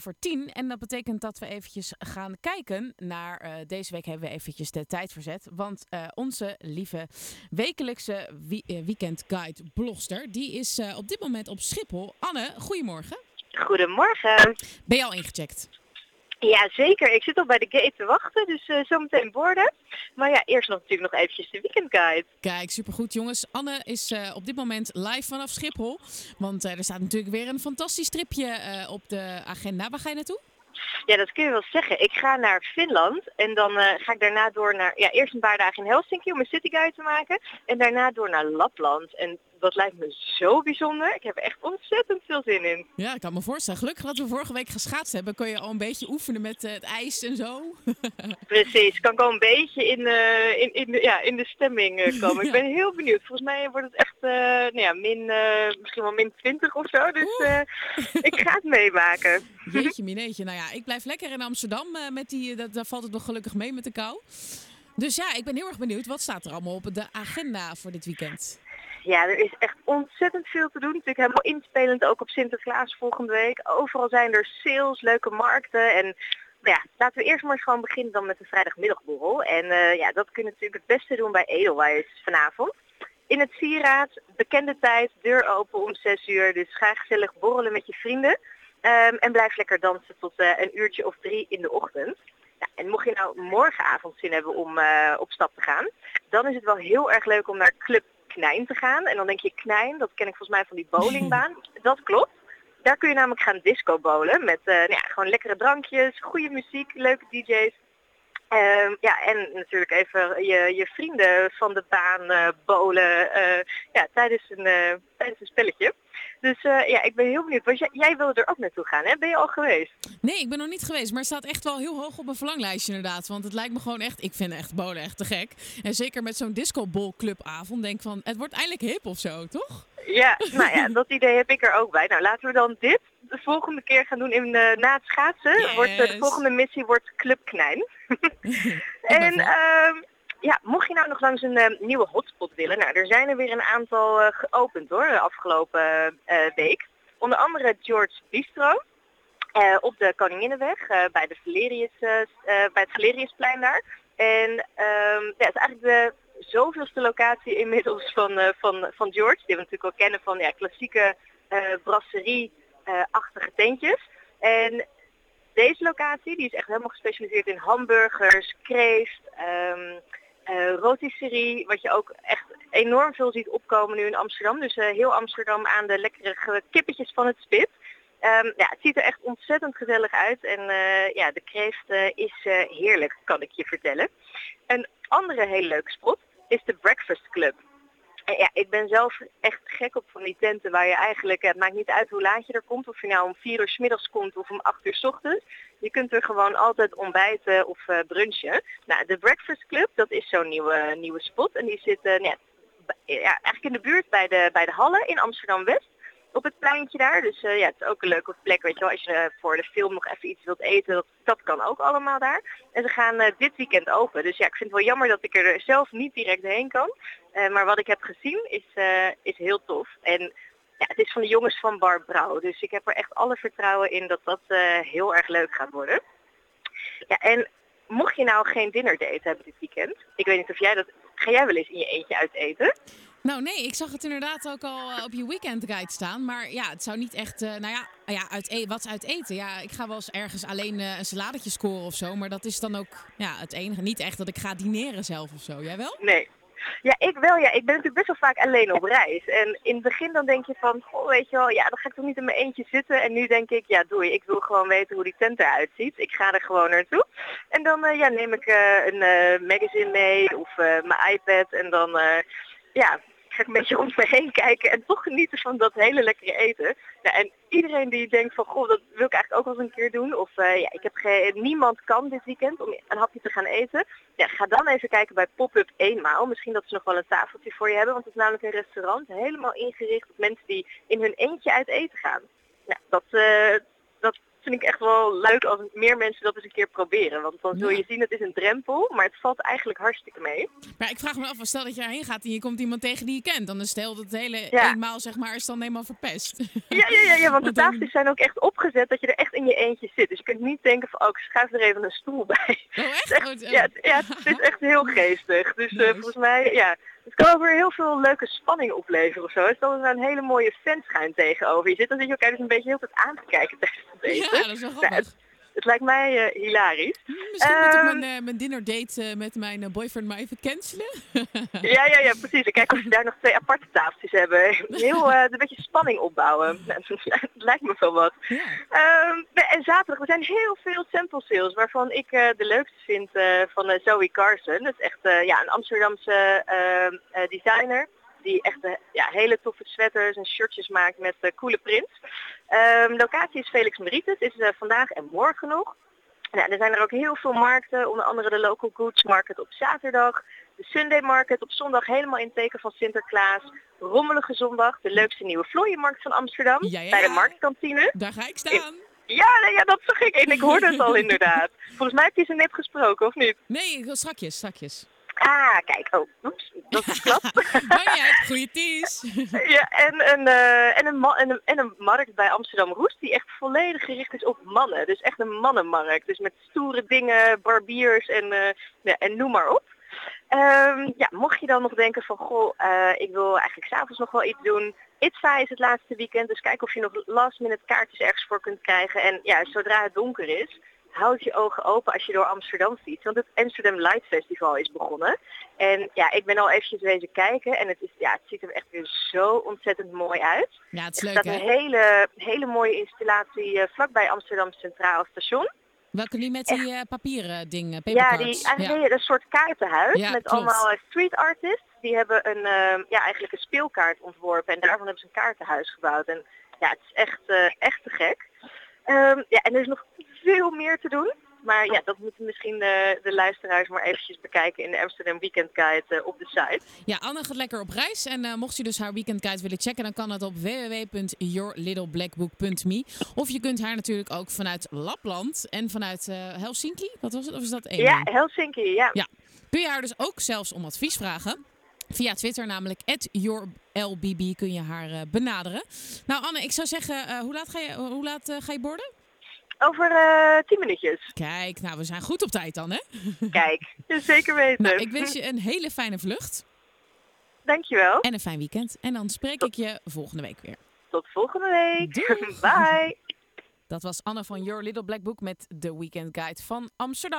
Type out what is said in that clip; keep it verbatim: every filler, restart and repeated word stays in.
Voor tien. En dat betekent dat we eventjes gaan kijken naar... Uh, deze week hebben we eventjes de tijd verzet. Want uh, onze lieve wekelijkse wie, uh, weekendguide blogster... die is uh, op dit moment op Schiphol. Anne, goedemorgen. Goedemorgen. Ben je al ingecheckt? Ja, zeker. Ik zit al bij de gate te wachten, dus uh, zometeen boorden. Maar ja, eerst nog natuurlijk nog eventjes de weekendguide. Kijk, supergoed jongens. Anne is uh, op dit moment live vanaf Schiphol. Want uh, er staat natuurlijk weer een fantastisch tripje uh, op de agenda. Waar ga je naartoe? Ja, dat kun je wel zeggen. Ik ga naar Finland en dan uh, ga ik daarna door naar... Ja, eerst een paar dagen in Helsinki om een cityguide te maken. En daarna door naar Lapland. En dat lijkt me zo bijzonder. Ik heb er echt ontzettend veel zin in. Ja, ik kan me voorstellen. Gelukkig dat we vorige week geschaatst hebben. Kon je al een beetje oefenen met uh, het ijs en zo. Precies. Kan ik al een beetje in, uh, in, in, de, ja, in de stemming uh, komen. Ik ben heel benieuwd. Volgens mij wordt het echt uh, nou ja, min, uh, misschien wel min twintig of zo. Dus uh, ik ga het meemaken. Jeetje mineetje. Nou ja, ik blijf lekker in Amsterdam. Uh, met die, dat, daar valt het nog gelukkig mee met de kou. Dus ja, ik ben heel erg benieuwd. Wat staat er allemaal op de agenda voor dit weekend? Ja, er is echt ontzettend veel te doen. Natuurlijk helemaal inspelend ook op Sinterklaas volgende week. Overal zijn er sales, leuke markten. En ja, laten we eerst maar eens gewoon beginnen dan met de vrijdagmiddagborrel. En uh, ja, dat kun je natuurlijk het beste doen bij Edelweiss vanavond. In het Sieraad, bekende tijd, deur open om zes uur. Dus ga gezellig borrelen met je vrienden. Um, en blijf lekker dansen tot uh, een uurtje of drie in de ochtend. Ja, en mocht je nou morgenavond zin hebben om uh, op stap te gaan, dan is het wel heel erg leuk om naar Club Knijn te gaan. En dan denk je Knijn, dat ken ik volgens mij van die bowlingbaan. Dat klopt. Daar kun je namelijk gaan disco bowlen met uh, nou ja, gewoon lekkere drankjes, goede muziek, leuke D J's. Um, ja, en natuurlijk even je, je vrienden van de baan uh, bowlen uh, ja, tijdens, een, uh, tijdens een spelletje. Dus uh, ja, ik ben heel benieuwd. Want jij, jij wilde er ook naartoe gaan, hè? Ben je al geweest? Nee, ik ben nog niet geweest. Maar het staat echt wel heel hoog op mijn verlanglijstje inderdaad. Want het lijkt me gewoon echt... Ik vind echt bowlen echt te gek. En zeker met zo'n disco-ball-clubavond denk ik van... Het wordt eindelijk hip of zo, toch? Ja, nou ja, dat idee heb ik er ook bij. Nou, laten we dan dit de volgende keer gaan doen in, uh, na het schaatsen. Yes. Wordt, uh, de volgende missie wordt Club Knijn. En uh, ja, mocht je nou nog langs een uh, nieuwe hotspot willen, nou, er zijn er weer een aantal uh, geopend hoor, de afgelopen uh, week. Onder andere George Bistro uh, op de Koninginnenweg uh, bij, de Valerius, uh, uh, bij het Valeriusplein daar. En um, ja, het is eigenlijk de zoveelste locatie inmiddels van, uh, van, van George, die we natuurlijk wel kennen van ja, klassieke uh, brasserie-achtige uh, tentjes. En deze locatie die is echt helemaal gespecialiseerd in hamburgers, kreeft, um, uh, rotisserie, wat je ook echt enorm veel ziet opkomen nu in Amsterdam. Dus uh, heel Amsterdam aan de lekkere kippetjes van het spit. Um, ja, het ziet er echt ontzettend gezellig uit en uh, ja, de kreeft uh, is uh, heerlijk, kan ik je vertellen. Een andere hele leuke spot is de Breakfast Club. En ja, ik ben zelf echt gek op van die tenten waar je eigenlijk, het maakt niet uit hoe laat je er komt, of je nou om vier uur 's middags komt of om acht uur 's ochtends. Je kunt er gewoon altijd ontbijten of uh, brunchen. Nou, de Breakfast Club, dat is zo'n nieuwe, nieuwe spot en die zit uh, ja, ja, eigenlijk in de buurt bij de, bij de Hallen in Amsterdam-West. Op het pleintje daar. Dus uh, ja, het is ook een leuke plek, weet je wel, als je uh, voor de film nog even iets wilt eten, dat, dat kan ook allemaal daar. En ze gaan uh, dit weekend open. Dus ja, ik vind het wel jammer dat ik er zelf niet direct heen kan. Uh, maar wat ik heb gezien is, uh, is heel tof. En ja, het is van de jongens van Bar Brouw. Dus ik heb er echt alle vertrouwen in dat dat uh, heel erg leuk gaat worden. Ja, en mocht je nou geen dinnerdate hebben dit weekend, ik weet niet of jij dat, ga jij wel eens in je eentje uit eten? Nou nee, ik zag het inderdaad ook al uh, op je weekendguide staan. Maar ja, het zou niet echt, uh, nou ja, ja uit e- wat uit eten. Ja, ik ga wel eens ergens alleen uh, een saladetje scoren of zo. Maar dat is dan ook ja, het enige. Niet echt dat ik ga dineren zelf of zo. Jij wel? Nee. Ja, ik wel. Ja, ik ben natuurlijk best wel vaak alleen op reis. En in het begin dan denk je van, goh, weet je wel, ja, dan ga ik toch niet in mijn eentje zitten. En nu denk ik, ja, doei, ik wil gewoon weten hoe die tent eruit ziet. Ik ga er gewoon naartoe. En dan uh, ja, neem ik uh, een uh, magazine mee of uh, mijn iPad. En dan, uh, ja, ga ik een beetje om me heen kijken en toch genieten van dat hele lekkere eten. Ja, en iedereen die denkt van, goh, dat wil ik eigenlijk ook wel eens een keer doen. Of uh, ja, ik heb ge- niemand kan dit weekend om een hapje te gaan eten. Ja, ga dan even kijken bij Pop-up Eenmaal. Misschien dat ze nog wel een tafeltje voor je hebben. Want het is namelijk een restaurant helemaal ingericht op mensen die in hun eentje uit eten gaan. Ja, dat, uh, dat vind ik echt wel leuk als meer mensen dat eens een keer proberen. Want dan zul je Ja. zien, het is een drempel, maar het valt eigenlijk hartstikke mee. Maar ik vraag me af, stel dat je erheen gaat en je komt iemand tegen die je kent. Dan stel dat het hele Ja. eenmaal zeg maar is dan helemaal verpest. Ja, ja, ja, ja, want de Want dan- tafeltjes zijn ook echt opgezet dat je er echt in je eentje zit. Dus je kunt niet denken van, oh, ik schuif er even een stoel bij. Oh echt? Het is Oh, echt- het- ja, het, ja, het is echt heel geestig. Dus eh, Nice. volgens mij, ja, het kan ook weer heel veel leuke spanning opleveren of zo. Stel dat er een hele mooie fanschuin tegenover je zit, dan zit je elkaar dus een beetje heel tijd aan te kijken tijdens het eten. Ja, dat is wel Nou, grappig. het, het lijkt mij eh, hilarisch. Hm, Misschien moet ik Ehm, mijn, eh, mijn dinnerdate eh, met mijn eh, boyfriend maar even cancelen. Ja, ja, ja, precies. En kijken of je daar nog twee aparte tafeltjes hebben. Heel eh, een beetje spanning opbouwen. Nou, het lijkt me wel wat. Ja. Ehm, nee, en zaterdag, er zijn heel veel sample sales, waarvan ik eh, de leukste vind eh, van eh, Zoe Carson. Dat is echt eh, ja, een Amsterdamse ehm, eh, designer die echt eh, ja, hele toffe sweaters en shirtjes maakt met eh, coole prints. Ehm, locatie is Felix Meritus, is eh, vandaag en morgen nog. Nou, er zijn er ook heel veel markten, onder andere de Local Goods Market op zaterdag, de Sunday Market op zondag helemaal in het teken van Sinterklaas, Rommelige Zondag, de leukste nieuwe vlooienmarkt van Amsterdam, Ja, ja, bij de ja. marktkantine. Daar ga ik staan. Ja, nee, ja, dat zag ik en ik hoorde het al inderdaad. Volgens mij heb je ze net gesproken, of niet? Nee, ik wil strakjes, strakjes. Ah, kijk, oh, oeps, dat is klap. Maar niet uit, goeie tees. Ja, en een, eh, en, een ma- en, een, en een markt bij Amsterdam Roest die echt volledig gericht is op mannen. Dus echt een mannenmarkt. Dus met stoere dingen, barbiers en, eh, ja, en noem maar op. Ehm, ja, mocht je dan nog denken van, goh, eh, ik wil eigenlijk s'avonds nog wel iets doen. ITVA is het laatste weekend, dus kijk of je nog last minute kaartjes ergens voor kunt krijgen. En ja, zodra het donker is, houd je ogen open als je door Amsterdam fietst. Want het Amsterdam Light Festival is begonnen. En ja, ik ben al eventjes wezen kijken en het, is, ja, het ziet er echt weer zo ontzettend mooi uit. Ja, het is Er leuk staat een hè. hele, hele mooie installatie eh, vlakbij Amsterdam Centraal Station. Welke die met die eh, papieren dingen, Ja, papercards. die, eigenlijk een soort kaartenhuis Ja, met klopt. allemaal eh, street artists. Die hebben een, eh, ja, eigenlijk een speelkaart ontworpen en daarvan hebben ze een kaartenhuis gebouwd. En ja, het is echt, eh, echt te gek. Ehm, ja, en er is nog veel meer te doen. Maar ja, dat moeten misschien de, de luisteraars maar eventjes bekijken in de Amsterdam Weekend Guide eh, op de site. Ja, Anne gaat lekker op reis. En uh, mocht je dus haar weekendguide willen checken, dan kan dat op w w w punt your little black book punt me. Of je kunt haar natuurlijk ook vanuit Lapland en vanuit uh, Helsinki. Wat was het? Of is dat één? Ja, Helsinki, ja. Ja. Kun je haar dus ook zelfs om advies vragen. Via Twitter namelijk at your l b b kun je haar uh, benaderen. Nou Anne, ik zou zeggen, uh, hoe laat ga je, hoe laat, uh, ga je borden? Over uh, tien minuutjes. Kijk, nou we zijn goed op tijd dan hè? Kijk, zeker weten. Nou, ik wens je een hele fijne vlucht. Dankjewel. En een fijn weekend. En dan spreek ik je volgende week weer. Tot volgende week. Doei. Bye. Dat was Anne van Your Little Black Book met de Weekend Guide van Amsterdam.